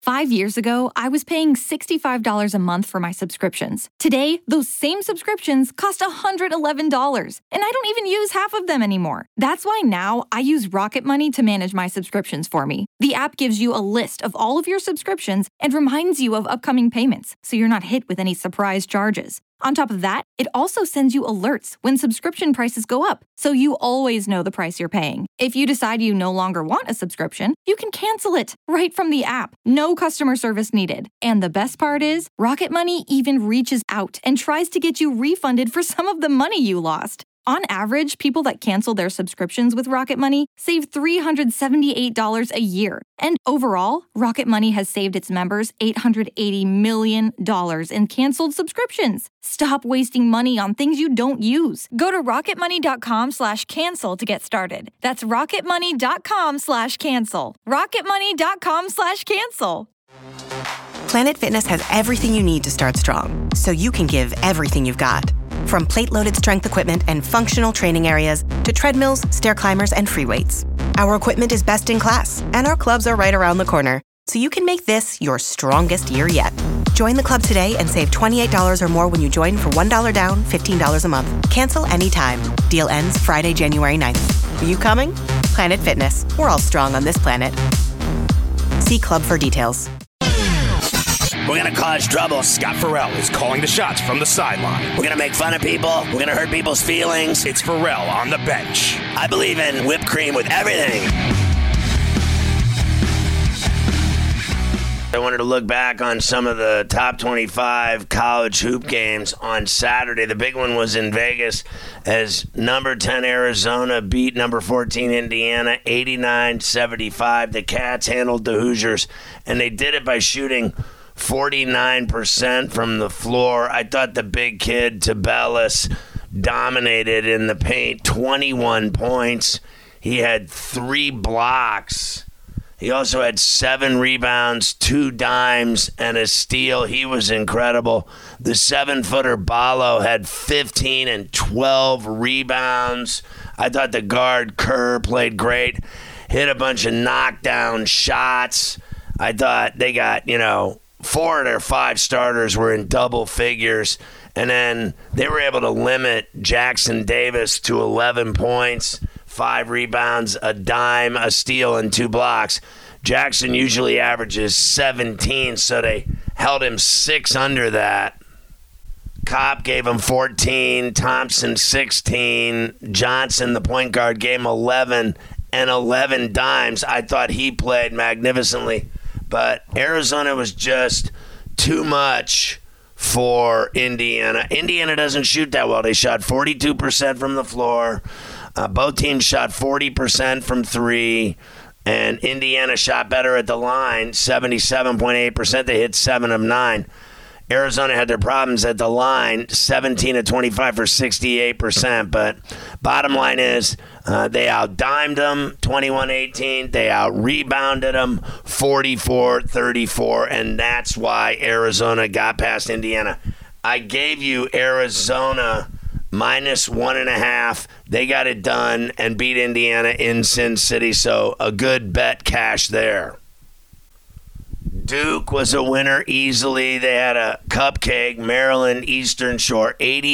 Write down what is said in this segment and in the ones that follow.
5 years ago, I was paying $65 a month for my subscriptions. Today, those same subscriptions cost $111, and I don't even use half of them anymore. That's why now I use Rocket Money to manage my subscriptions for me. The app gives you a list of all of your subscriptions and reminds you of upcoming payments, so you're not hit with any surprise charges. On top of that, it also sends you alerts when subscription prices go up, so you always know the price you're paying. If you decide you no longer want a subscription, you can cancel it right from the app. No customer service needed. And the best part is, Rocket Money even reaches out and tries to get you refunded for some of the money you lost. On average, people that cancel their subscriptions with Rocket Money save $378 a year. And overall, Rocket Money has saved its members $880 million in canceled subscriptions. Stop wasting money on things you don't use. Go to rocketmoney.com/cancel to get started. That's rocketmoney.com/cancel. rocketmoney.com/cancel. Planet Fitness has everything you need to start strong, so you can give everything you've got. From plate-loaded strength equipment and functional training areas to treadmills, stair climbers, and free weights. Our equipment is best in class, and our clubs are right around the corner, so you can make this your strongest year yet. Join the club today and save $28 or more when you join for $1 down, $15 a month. Cancel anytime. Deal ends Friday, January 9th. Are you coming? Planet Fitness. We're all strong on this planet. See club for details. We're going to cause trouble. Scott Farrell is calling the shots from the sideline. We're going to make fun of people. We're going to hurt people's feelings. It's Farrell on the bench. I believe in whipped cream with everything. I wanted to look back on some of the top 25 college hoop games on Saturday. The big one was in Vegas as number 10 Arizona beat number 14 Indiana 89-75. The Cats handled the Hoosiers, and they did it by shooting 49% from the floor. I thought the big kid, Tabellis, dominated in the paint, 21 points. He had 3 blocks. He also had 7 rebounds, 2 dimes, and a steal. He was incredible. The 7-footer Ballo had 15 and 12 rebounds. I thought the guard Kerr played great, hit a bunch of knockdown shots. I thought they got, 4 of their 5 starters were in double figures, and then they were able to limit Jackson Davis to 11 points, 5 rebounds, a dime, a steal, and 2 blocks. Jackson usually averages 17, so they held him 6 under that. Kopp gave him 14, Thompson 16, Johnson, the point guard, gave him 11 and 11 dimes. I thought he played magnificently. But Arizona was just too much for Indiana. Indiana doesn't shoot that well. They shot 42% from the floor. Both teams shot 40% from 3. And Indiana shot better at the line, 77.8%. They hit 7 of 9. Arizona had their problems at the line, 17 of 25 for 68%. But bottom line is they out-dimed them 21-18. They out-rebounded them 44-34. And that's why Arizona got past Indiana. I gave you Arizona minus 1.5. They got it done and beat Indiana in Sin City. So a good bet cash there. Duke was a winner easily. They had a cupcake. Maryland Eastern Shore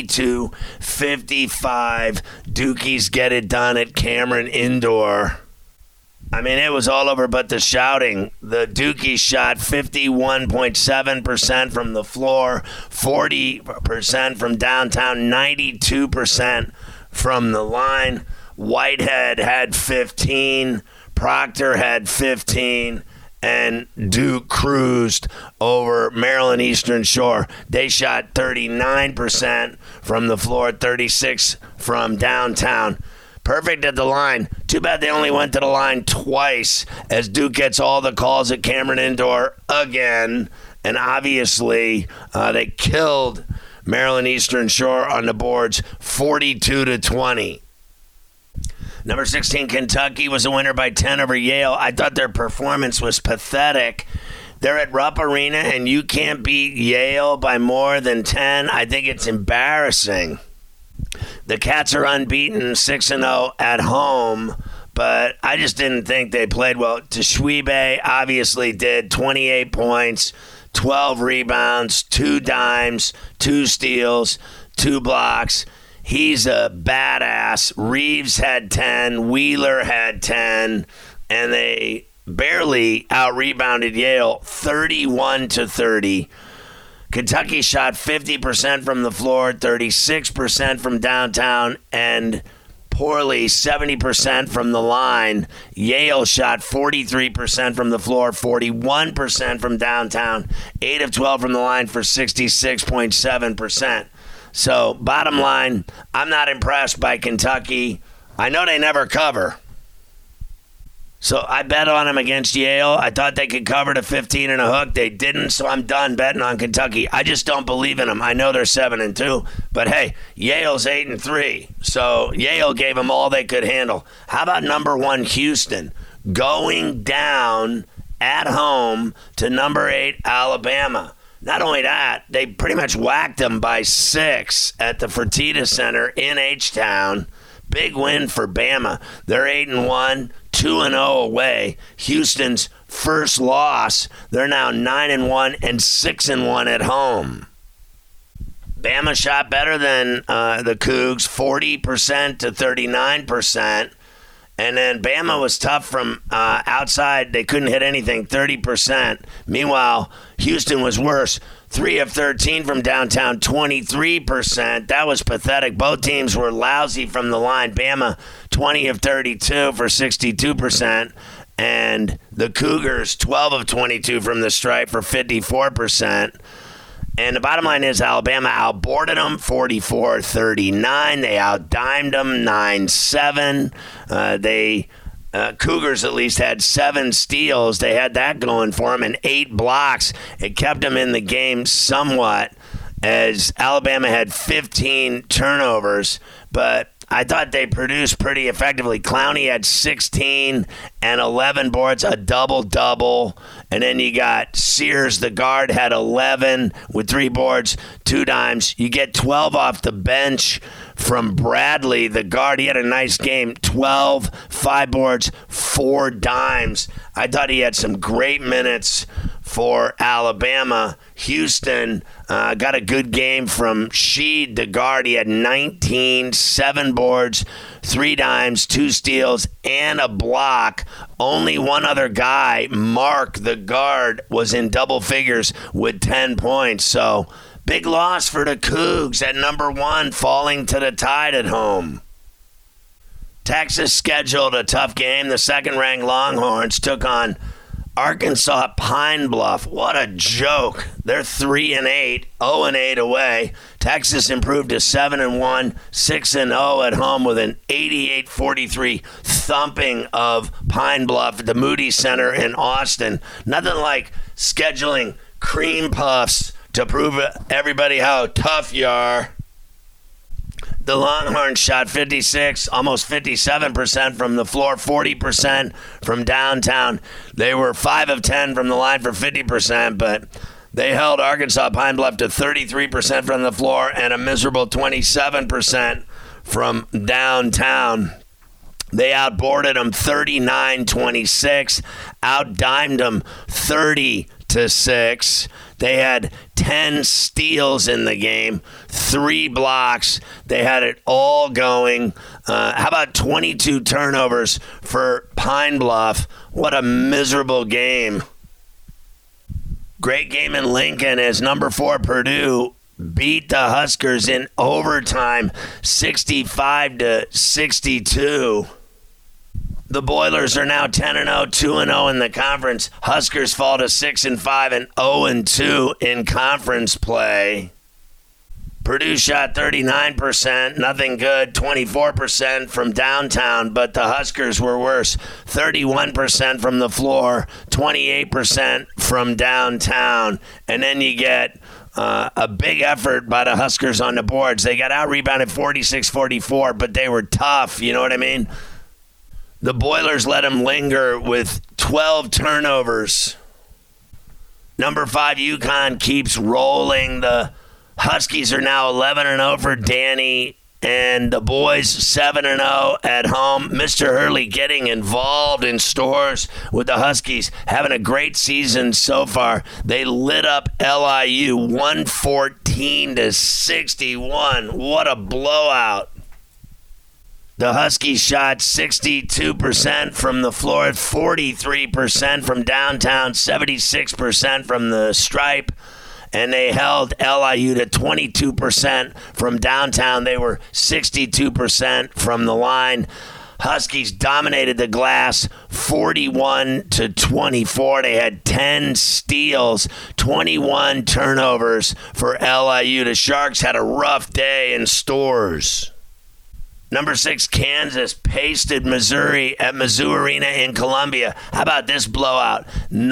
82-55. Dukies get it done at Cameron Indoor. I mean, it was all over but the shouting. The Dukies shot 51.7% from the floor, 40% from downtown, 92% from the line. Whitehead had 15. Proctor had 15. And Duke cruised over Maryland Eastern Shore. They shot 39% from the floor, 36% from downtown. Perfect at the line. Too bad they only went to the line twice, as Duke gets all the calls at Cameron Indoor again. And obviously, they killed Maryland Eastern Shore on the boards, 42-20. Number 16, Kentucky was a winner by 10 over Yale. I thought their performance was pathetic. They're at Rupp Arena, and you can't beat Yale by more than 10. I think it's embarrassing. The Cats are unbeaten, 6-0 at home, but I just didn't think they played well. Tshwibe obviously did 28 points, 12 rebounds, 2 dimes, 2 steals, 2 blocks. He's a badass. Reeves had 10, Wheeler had 10, and they barely out-rebounded Yale 31-30. Kentucky shot 50% from the floor, 36% from downtown, and poorly 70% from the line. Yale shot 43% from the floor, 41% from downtown, 8 of 12 from the line for 66.7%. So, bottom line, I'm not impressed by Kentucky. I know they never cover. So I bet on them against Yale. I thought they could cover to 15 and a hook. They didn't, so I'm done betting on Kentucky. I just don't believe in them. I know they're 7-2, but hey, Yale's 8-3. So Yale gave them all they could handle. How about number 1 Houston going down at home to number 8 Alabama? Not only that, they pretty much whacked them by 6 at the Fertitta Center in H-Town. Big win for Bama. They're 8-1, 2-0 away. Houston's first loss. They're now 9-1 and 6-1 at home. Bama shot better than the Cougs, 40% to 39%. And then Bama was tough from outside. They couldn't hit anything, 30%. Meanwhile, Houston was worse. 3 of 13 from downtown, 23%. That was pathetic. Both teams were lousy from the line. Bama, 20 of 32 for 62%. And the Cougars, 12 of 22 from the stripe for 54%. And the bottom line is Alabama outboarded them 44-39. They outdimed them 9-7. Cougars at least had 7 steals. They had that going for them and 8 blocks. It kept them in the game somewhat as Alabama had 15 turnovers. But I thought they produced pretty effectively. Clowney had 16 and 11 boards, a double-double. And then you got Sears, the guard, had 11 with 3 boards, 2 dimes. You get 12 off the bench from Bradley, the guard. He had a nice game, 12, 5 boards, 4 dimes. I thought he had some great minutes for Alabama. Houston got a good game from Sheed, the guard. He had 19, 7 boards, 3 dimes, 2 steals, and a block. Only one other guy, Mark, the guard, was in double figures with 10 points. So big loss for the Cougs at number 1, falling to the Tide at home. Texas scheduled a tough game. The second-ranked Longhorns took on Arkansas Pine Bluff. What a joke. They're 3-8, 0-8 away. Texas improved to 7-1, 6-0 at home with an 88-43 thumping of Pine Bluff at the Moody Center in Austin. Nothing like scheduling cream puffs to prove everybody how tough you are. The Longhorns shot 56, almost 57% from the floor, 40% from downtown. They were 5 of 10 from the line for 50%, but they held Arkansas Pine Bluff to 33% from the floor and a miserable 27% from downtown. They outboarded them 39-26, outdimed them 30-6. They had 10 steals in the game, 3 blocks. They had it all going. How about 22 turnovers for Pine Bluff? What a miserable game. Great game in Lincoln as number 4 Purdue beat the Huskers in overtime, 65-62. The Boilers are now 10-0, 2-0 in the conference. Huskers fall to 6-5 and 0-2 in conference play. Purdue shot 39%, nothing good, 24% from downtown, but the Huskers were worse. 31% from the floor, 28% from downtown. And then you get a big effort by the Huskers on the boards. They got out-rebounded 46-44, but they were tough, you know what I mean? The Boilers let him linger with 12 turnovers. Number 5, UConn keeps rolling. The Huskies are now 11-0 for Danny And the boys 7-0 at home. Mr. Hurley getting involved in stores with the Huskies, having a great season so far. They lit up LIU 114-61. What a blowout. The Huskies shot 62% from the floor, 43% from downtown, 76% from the stripe. And they held LIU to 22% from downtown. They were 62% from the line. Huskies dominated the glass 41-24. They had 10 steals, 21 turnovers for LIU. The Sharks had a rough day in stores. Number 6, Kansas pasted Missouri at Mizzou Arena in Columbia. How about this blowout?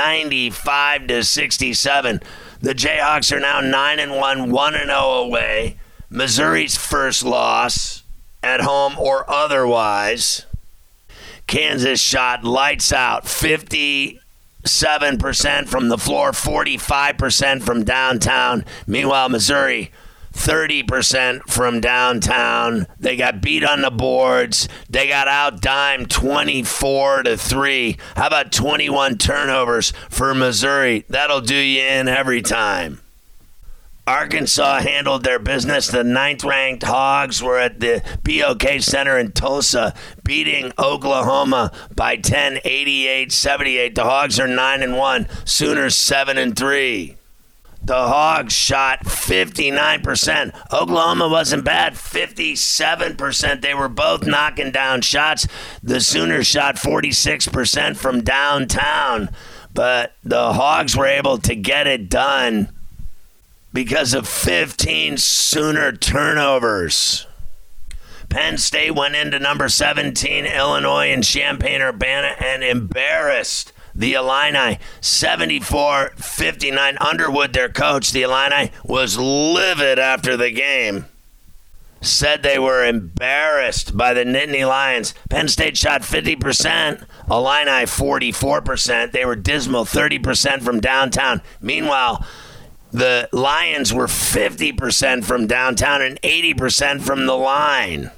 95-67. The Jayhawks are now 9-1, 1-0 away. Missouri's first loss at home or otherwise. Kansas shot lights out, 57% from the floor, 45% from downtown. Meanwhile, Missouri, 30% from downtown. They got beat on the boards. They got outdimed 24-3. How about 21 turnovers for Missouri? That'll do you in every time. Arkansas handled their business. The 9th-ranked Hogs were at the BOK Center in Tulsa, beating Oklahoma by 10, 88-78. The Hogs are 9-1. Sooners 7-3. The Hogs shot 59%. Oklahoma wasn't bad, 57%. They were both knocking down shots. The Sooners shot 46% from downtown, but the Hogs were able to get it done because of 15 Sooner turnovers. Penn State went into number 17, Illinois, in Champaign-Urbana and embarrassed the Illini, 74-59. Underwood, their coach, the Illini, was livid after the game. Said they were embarrassed by the Nittany Lions. Penn State shot 50%, Illini 44%. They were dismal, 30% from downtown. Meanwhile, the Lions were 50% from downtown and 80% from the line.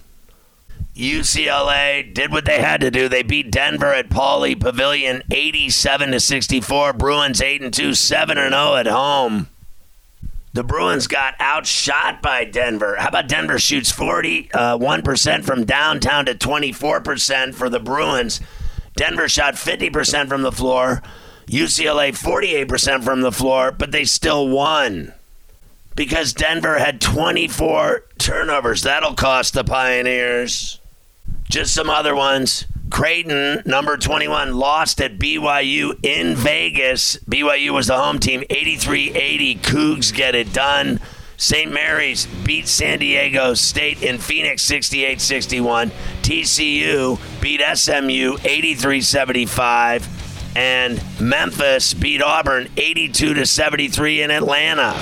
UCLA did what they had to do. They beat Denver at Pauley Pavilion 87-64. Bruins 8-2, 7-0 at home. The Bruins got outshot by Denver. How about Denver shoots 41% from downtown to 24% for the Bruins? Denver shot 50% from the floor. UCLA 48% from the floor, but they still won because Denver had 24 turnovers. That'll cost the Pioneers. Just some other ones. Creighton, number 21, lost at BYU in Vegas. BYU was the home team, 83-80. Cougs get it done. St. Mary's beat San Diego State in Phoenix 68-61. TCU beat SMU 83-75. And Memphis beat Auburn 82-73 in Atlanta.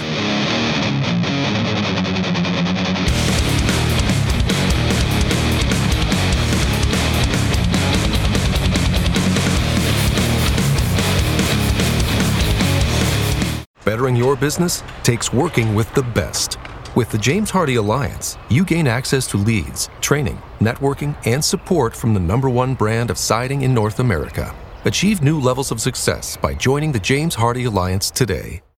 Bettering your business takes working with the best. With the James Hardie Alliance, you gain access to leads, training, networking, and support from the #1 brand of siding in North America. Achieve new levels of success by joining the James Hardie Alliance today.